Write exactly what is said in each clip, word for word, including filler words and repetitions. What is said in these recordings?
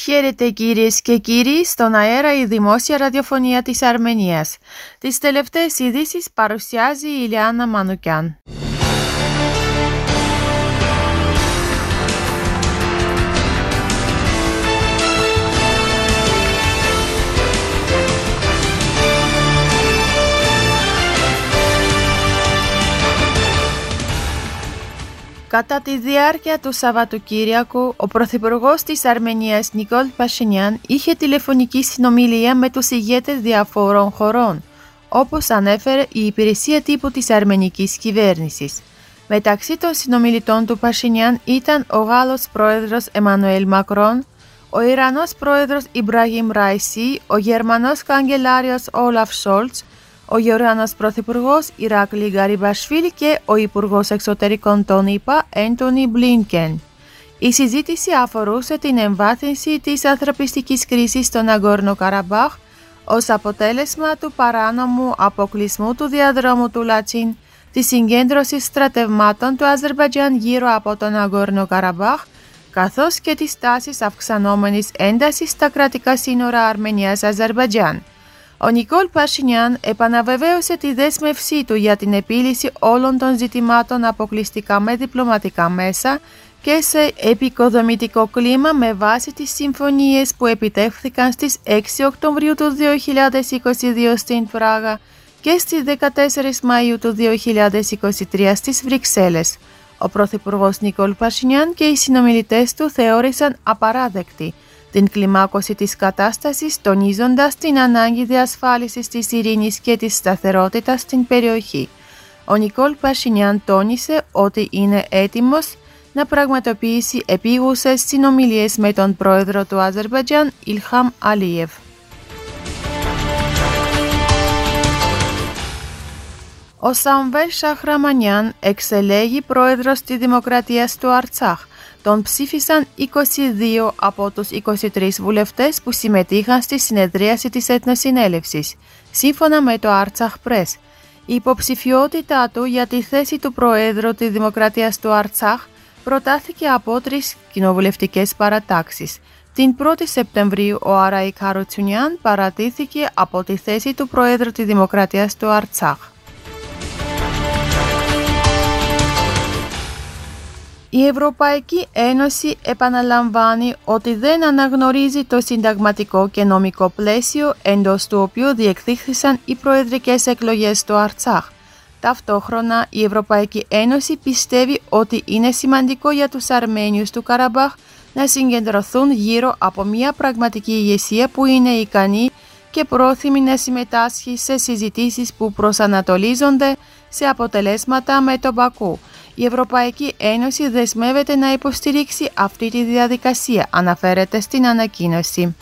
Χαίρετε κυρίες και κύριοι, στον αέρα η δημόσια ραδιοφωνία της Αρμενίας. Τις τελευταίες ειδήσεις παρουσιάζει η Ηλιάνα Μανουκιάν. Κατά τη διάρκεια του Σαββατοκύριακου, ο Πρωθυπουργός της Αρμενίας Νικόλ Πασινιάν είχε τηλεφωνική συνομιλία με τους ηγέτες διαφόρων χωρών, όπως ανέφερε η υπηρεσία τύπου της αρμενικής κυβέρνησης. Μεταξύ των συνομιλητών του Πασινιάν ήταν ο Γάλλος πρόεδρος Εμμανουέλ Μακρόν, ο Ιρανός πρόεδρος Ιμπραχήμ Ράισι, ο Γερμανός καγκελάριος Όλαφ Σόλτς, ο Γεωργιανός Πρωθυπουργός Ηράκλη Γκαριμπασβίλη και ο Υπουργός Εξωτερικών των ΗΠΑ Έντονι Μπλίνκεν. Η συζήτηση αφορούσε την εμβάθυνση της ανθρωπιστικής κρίσης στον Ναγκόρνο Καραμπάχ ως αποτέλεσμα του παράνομου αποκλεισμού του διαδρόμου του Λατσίν, της συγκέντρωσης στρατευμάτων του Αζερμπαϊτζάν γύρω από τον Ναγκόρνο Καραμπάχ, καθώς και της τάσης αυξανόμενης έντασης στα κρατικά σύνορα Αρμενίας-Αζερμπαϊτζάν. Ο Νικόλ Πασινιάν επαναβεβαίωσε τη δέσμευσή του για την επίλυση όλων των ζητημάτων αποκλειστικά με διπλωματικά μέσα και σε επικοδομητικό κλίμα με βάση τις συμφωνίες που επιτεύχθηκαν στις έξι Οκτωβρίου του δύο χιλιάδες είκοσι δύο στην Πράγα και στις δεκατέσσερις Μαΐου του δύο χιλιάδες είκοσι τρία στις Βρυξέλλες. Ο Πρωθυπουργός Νικόλ Πασινιάν και οι συνομιλητές του θεώρησαν απαράδεκτη την κλιμάκωση της κατάστασης, τονίζοντας την ανάγκη διασφάλισης της ειρήνης και της σταθερότητας στην περιοχή. Ο Νικόλ Πασινιάν τόνισε ότι είναι έτοιμος να πραγματοποιήσει επίγουσες συνομιλίες με τον πρόεδρο του Αζερμπαϊτζάν, Ιλχάμ Αλίεβ. Ο Σαμβέλ Σαχραμανιάν εξελέγει πρόεδρος της Δημοκρατίας του Αρτσάχ. Τον ψήφισαν είκοσι δύο από τους είκοσι τρεις βουλευτές που συμμετείχαν στη συνεδρίαση της Εθνοσυνέλευσης, σύμφωνα με το Artsakh Press. Η υποψηφιότητά του για τη θέση του Προέδρου της Δημοκρατίας του Αρτσάχ προτάθηκε από τρεις κοινοβουλευτικές παρατάξεις. Την πρώτη Σεπτεμβρίου ο Αραίκ Χαρουτσουνιάν παρατήθηκε από τη θέση του Προέδρου της Δημοκρατίας του Αρτσάχ. Η Ευρωπαϊκή Ένωση επαναλαμβάνει ότι δεν αναγνωρίζει το συνταγματικό και νομικό πλαίσιο εντός του οποίου διεξήχθησαν οι προεδρικές εκλογές στο Αρτσάχ. Ταυτόχρονα, η Ευρωπαϊκή Ένωση πιστεύει ότι είναι σημαντικό για τους Αρμένιους του Καραμπάχ να συγκεντρωθούν γύρω από μια πραγματική ηγεσία που είναι ικανή και πρόθυμη να συμμετάσχει σε συζητήσεις που προσανατολίζονται σε αποτελέσματα με τον Μπακού. Η Ευρωπαϊκή Ένωση δεσμεύεται να υποστηρίξει αυτή τη διαδικασία, αναφέρεται στην ανακοίνωση.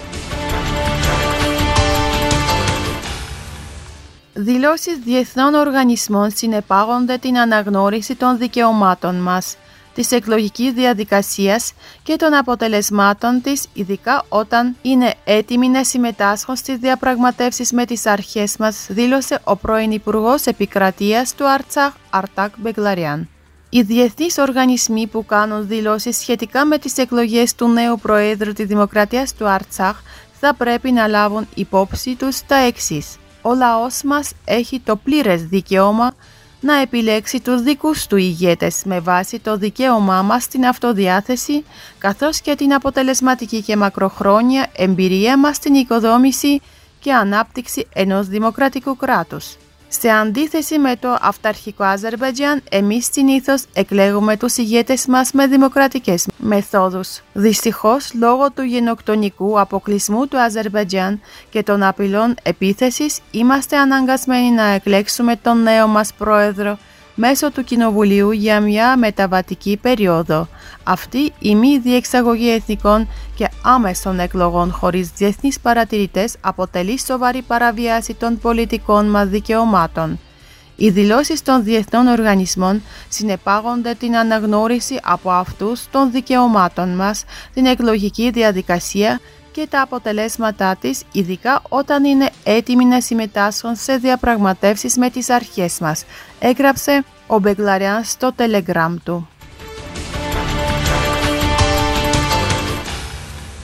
Δηλώσεις διεθνών οργανισμών συνεπάγονται την αναγνώριση των δικαιωμάτων μας, της εκλογικής διαδικασίας και των αποτελεσμάτων της, ειδικά όταν είναι έτοιμοι να συμμετάσχουν στις διαπραγματεύσεις με τις αρχές μας, δήλωσε ο πρώην Υπουργός Επικρατείας του Αρτσάχ, Αρτάκ Μπεγκλαριάν. Οι διεθνείς οργανισμοί που κάνουν δηλώσεις σχετικά με τις εκλογές του νέου Προέδρου της Δημοκρατίας του Αρτσάχ θα πρέπει να λάβουν υπόψη τους τα εξής. Ο λαός μας έχει το πλήρες δικαίωμα να επιλέξει τους δικούς του ηγέτες με βάση το δικαίωμά μας στην αυτοδιάθεση, καθώς και την αποτελεσματική και μακροχρόνια εμπειρία μας στην οικοδόμηση και ανάπτυξη ενός δημοκρατικού κράτους. Σε αντίθεση με το αυταρχικό Αζερμπαϊτζάν, εμείς συνήθως εκλέγουμε τους ηγέτες μας με δημοκρατικές μεθόδους. Δυστυχώς, λόγω του γενοκτονικού αποκλεισμού του Αζερμπαϊτζάν και των απειλών επίθεσης, είμαστε αναγκασμένοι να εκλέξουμε τον νέο μας πρόεδρο μέσω του Κοινοβουλίου για μια μεταβατική περίοδο. Αυτή η μη διεξαγωγή εθνικών και άμεσων εκλογών χωρίς διεθνείς παρατηρητές αποτελεί σοβαρή παραβίαση των πολιτικών μας δικαιωμάτων. Οι δηλώσεις των διεθνών οργανισμών συνεπάγονται την αναγνώριση από αυτούς των δικαιωμάτων μας, την εκλογική διαδικασία και τα αποτελέσματά της, ειδικά όταν είναι έτοιμοι να συμμετάσχουν σε διαπραγματεύσεις με τις αρχές μας, έγραψε ο Μπεγκλαριάν στο Telegram του.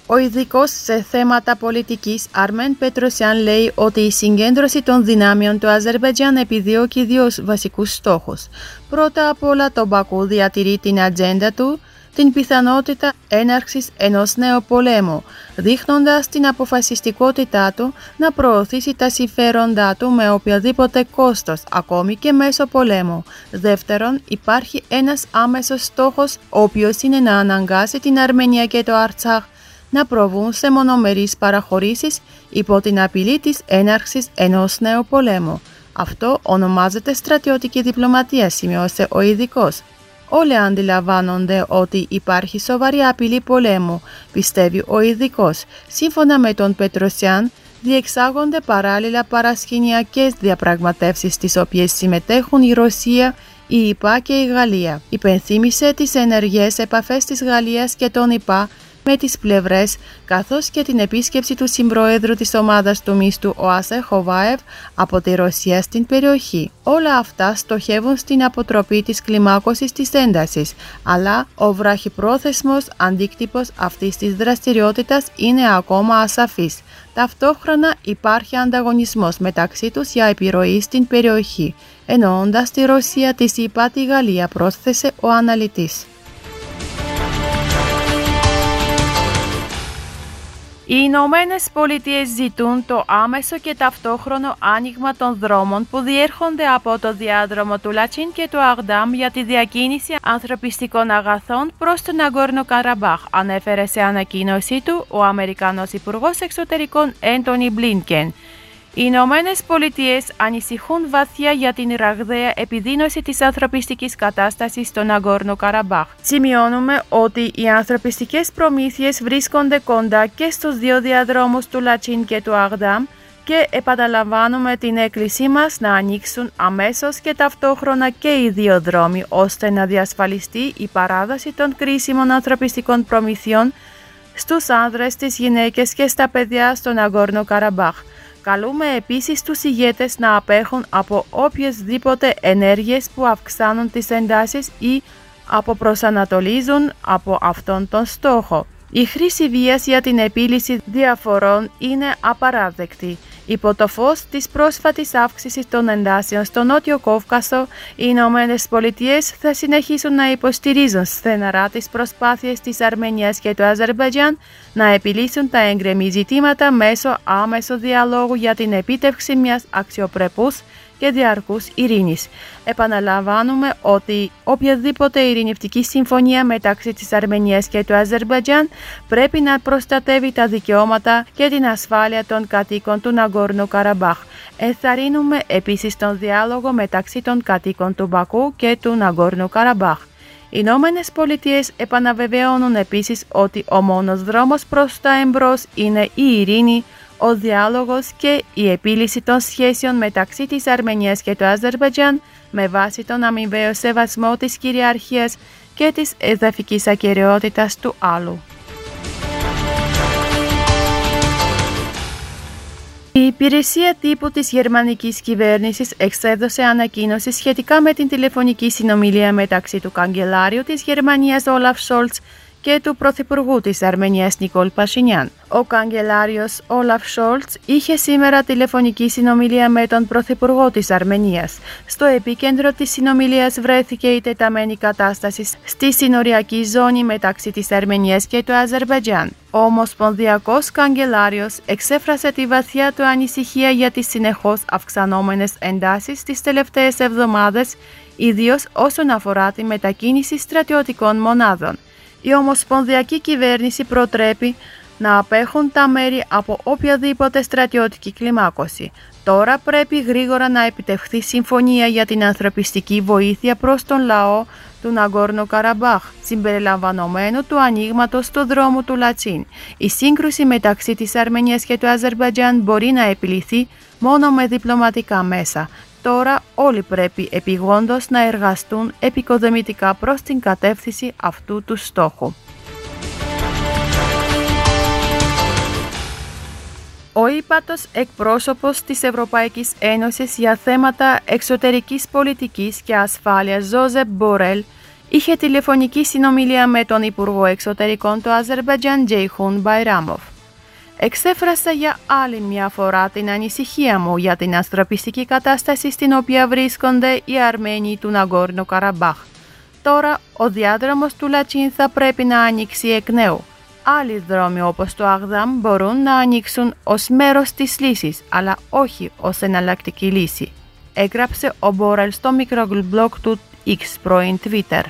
Ο ειδικός σε θέματα πολιτικής Αρμέν Πετροσιάν λέει ότι η συγκέντρωση των δυνάμεων του Αζερμπαϊτζάν επιδιώκει δύο βασικούς στόχους. Πρώτα απ' όλα, το Μπακού διατηρεί την ατζέντα του, την πιθανότητα έναρξης ενός νέου πολέμου, δείχνοντας την αποφασιστικότητά του να προωθήσει τα συμφέροντά του με οποιοδήποτε κόστος, ακόμη και μέσω πολέμου. Δεύτερον, υπάρχει ένας άμεσος στόχος, ο οποίος είναι να αναγκάσει την Αρμενία και το Αρτσάχ να προβούν σε μονομερείς παραχωρήσεις υπό την απειλή της έναρξης ενός νέου πολέμου. Αυτό ονομάζεται στρατιωτική διπλωματία, σημειώσε ο ειδικός. Όλοι αντιλαμβάνονται ότι υπάρχει σοβαρή απειλή πολέμου, πιστεύει ο ειδικός. Σύμφωνα με τον Πετροσιάν, διεξάγονται παράλληλα παρασκηνιακές διαπραγματεύσεις στις οποίες συμμετέχουν η Ρωσία, η ΙΠΑ και η Γαλλία. Υπενθύμησε τις ενεργές επαφές της Γαλλίας και των ΙΠΑ με τις πλευρές, καθώς και την επίσκεψη του συμπροέδρου της ομάδας του μίστου ΟΑΣΕ Χοβάευ από τη Ρωσία στην περιοχή. Όλα αυτά στοχεύουν στην αποτροπή της κλιμάκωσης της έντασης, αλλά ο βραχυπρόθεσμος αντίκτυπος αυτής της δραστηριότητας είναι ακόμα ασαφής. Ταυτόχρονα υπάρχει ανταγωνισμός μεταξύ τους για επιρροή στην περιοχή, εννοώντας τη Ρωσία, τη ΙΠΑ, τη Γαλλία, πρόσθεσε ο αναλυτής. Οι Ηνωμένες Πολιτείες ζητούν το άμεσο και ταυτόχρονο άνοιγμα των δρόμων που διέρχονται από το διάδρομο του Λατσίν και του Αγδάμ για τη διακίνηση ανθρωπιστικών αγαθών προς τον Ναγκόρνο Καραμπάχ, ανέφερε σε ανακοίνωσή του ο Αμερικανός Υπουργός Εξωτερικών Έντονι Μπλίνκεν. Οι Ηνωμένες Πολιτείες ανησυχούν βαθιά για την ραγδαία επιδείνωση της ανθρωπιστικής κατάστασης στο Ναγκόρνο Καραμπάχ. Σημειώνουμε ότι οι ανθρωπιστικές προμήθειες βρίσκονται κοντά και στους δύο διαδρόμους του Λατσίν και του Αγδάμ και επαναλαμβάνουμε την έκκλησή μας να ανοίξουν αμέσως και ταυτόχρονα και οι δύο δρόμοι ώστε να διασφαλιστεί η παράδοση των κρίσιμων ανθρωπιστικών προμηθειών στους άνδρες, τις γυναίκες και στα παιδιά στο Ναγκόρνο Καραμπάχ. Καλούμε επίσης τους ηγέτες να απέχουν από οποιασδήποτε ενέργειες που αυξάνουν τις εντάσεις ή αποπροσανατολίζουν από αυτόν τον στόχο. Η χρήση βίας για την επίλυση διαφορών είναι απαράδεκτη. Υπό το φως της πρόσφατης αύξησης των εντάσεων στο Νότιο Κόβκασο, οι Ηνωμένες Πολιτείες θα συνεχίσουν να υποστηρίζουν στεναρά τις προσπάθειες της Αρμενίας και του Αζερμπαϊτζάν να επιλύσουν τα εγκρεμή ζητήματα μέσω άμεσου διαλόγου για την επίτευξη μιας αξιοπρεπούς και διαρκούς ειρήνης. Επαναλαμβάνουμε ότι οποιαδήποτε ειρηνευτική συμφωνία μεταξύ της Αρμενίας και του Αζερμπαϊτζάν πρέπει να προστατεύει τα δικαιώματα και την ασφάλεια των κατοίκων του Ναγκόρνο Καραμπάχ. Ενθαρρύνουμε επίσης τον διάλογο μεταξύ των κατοίκων του Μπακού και του Ναγκόρνο Καραμπάχ. Οι Ηνωμένες Πολιτείες επαναβεβαιώνουν επίσης ότι ο μόνος δρόμος προς τα εμπρός είναι η ειρήνη, ο διάλογος και η επίλυση των σχέσεων μεταξύ της Αρμενίας και του Αζερμπαϊτζάν με βάση τον αμοιβαίο σεβασμό της κυριαρχίας και της εδαφικής ακεραιότητας του άλλου. Η υπηρεσία τύπου της γερμανικής κυβέρνησης εξέδωσε ανακοίνωση σχετικά με την τηλεφωνική συνομιλία μεταξύ του καγκελάριου της Γερμανίας Όλαφ Σόλτς και του Πρωθυπουργού της Αρμενίας Νικόλ Πασινιάν. Ο καγκελάριος Όλαφ Σόλτς είχε σήμερα τηλεφωνική συνομιλία με τον Πρωθυπουργό της Αρμενίας. Στο επίκεντρο της συνομιλίας βρέθηκε η τεταμένη κατάσταση στη συνοριακή ζώνη μεταξύ της Αρμενίας και του Αζερμπαϊτζάν. Ο Ομοσπονδιακός Καγκελάριος εξέφρασε τη βαθιά του ανησυχία για τις συνεχώς αυξανόμενες εντάσεις τις τελευταίες εβδομάδες, ιδίως όσον αφορά τη μετακίνηση στρατιωτικών μονάδων. Η Ομοσπονδιακή Κυβέρνηση προτρέπει να απέχουν τα μέρη από οποιαδήποτε στρατιωτική κλιμάκωση. Τώρα πρέπει γρήγορα να επιτευχθεί συμφωνία για την ανθρωπιστική βοήθεια προς τον λαό του Ναγκόρνο Καραμπάχ, συμπεριλαμβανομένου του ανοίγματος του δρόμου του Λατσίν. Η σύγκρουση μεταξύ της Αρμενίας και του Αζερμπαϊτζάν μπορεί να επιληθεί μόνο με διπλωματικά μέσα. Τώρα όλοι πρέπει επειγόντως να εργαστούν επικοδομητικά προς την κατεύθυνση αυτού του στόχου. Ο ύπατος εκπρόσωπος της Ευρωπαϊκής Ένωσης για θέματα εξωτερικής πολιτικής και ασφάλειας Ζόζεπ Μπορέλ είχε τηλεφωνική συνομιλία με τον Υπουργό Εξωτερικών του Αζερμπαϊτζάν Ceyhun Bayramov. Εξέφρασα για άλλη μια φορά την ανησυχία μου για την ανθρωπιστική κατάσταση στην οποία βρίσκονται οι Αρμένοι του Ναγκόρνο Καραμπάχ. Τώρα ο διάδρομος του Λατσίν θα πρέπει να ανοίξει εκ νέου. Άλλοι δρόμοι όπως το Αγδάμ μπορούν να ανοίξουν ως μέρος της λύσης, αλλά όχι ως εναλλακτική λύση, έγραψε ο Μπορέλ στο μικροblog του X πρώην Twitter.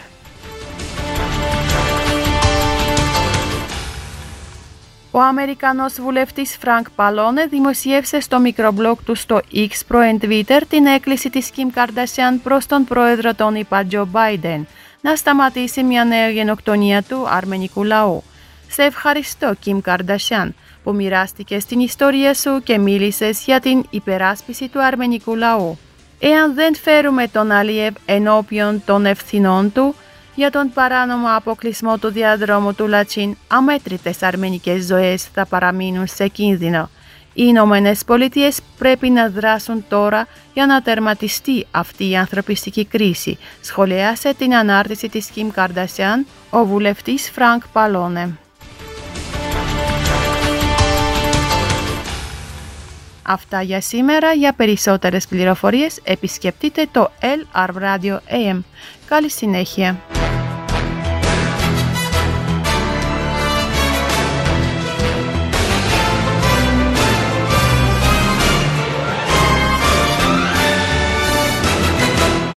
Ο Αμερικανός βουλευτής Φρανκ Παλόνε δημοσίευσε στο μικροblog του στο X πρώην Twitter την έκκληση της Κιμ Καρντασιάν προς τον πρόεδρο των ΗΠΑ Τζο Μπάιντεν να σταματήσει μια νέα γενοκτονία του αρμενικού λαού. Σε ευχαριστώ, Κιμ Καρντασιάν, που μοιράστηκες την ιστορία σου και μίλησες για την υπεράσπιση του αρμενικού λαού. Εάν δεν φέρουμε τον Αλίεβ ενώπιον των ευθυνών του για τον παράνομο αποκλεισμό του διαδρόμου του Λατσίν, αμέτρητες αρμενικές ζωές θα παραμείνουν σε κίνδυνο. Οι Ηνωμένες Πολιτείες πρέπει να δράσουν τώρα για να τερματιστεί αυτή η ανθρωπιστική κρίση, σχολίασε την ανάρτηση της Κιμ Καρντασιάν ο βουλευτής Φρανκ Παλόνε. Αυτά για σήμερα. Για περισσότερες πληροφορίες επισκεφτείτε το L R Radio A M. Καλή συνέχεια.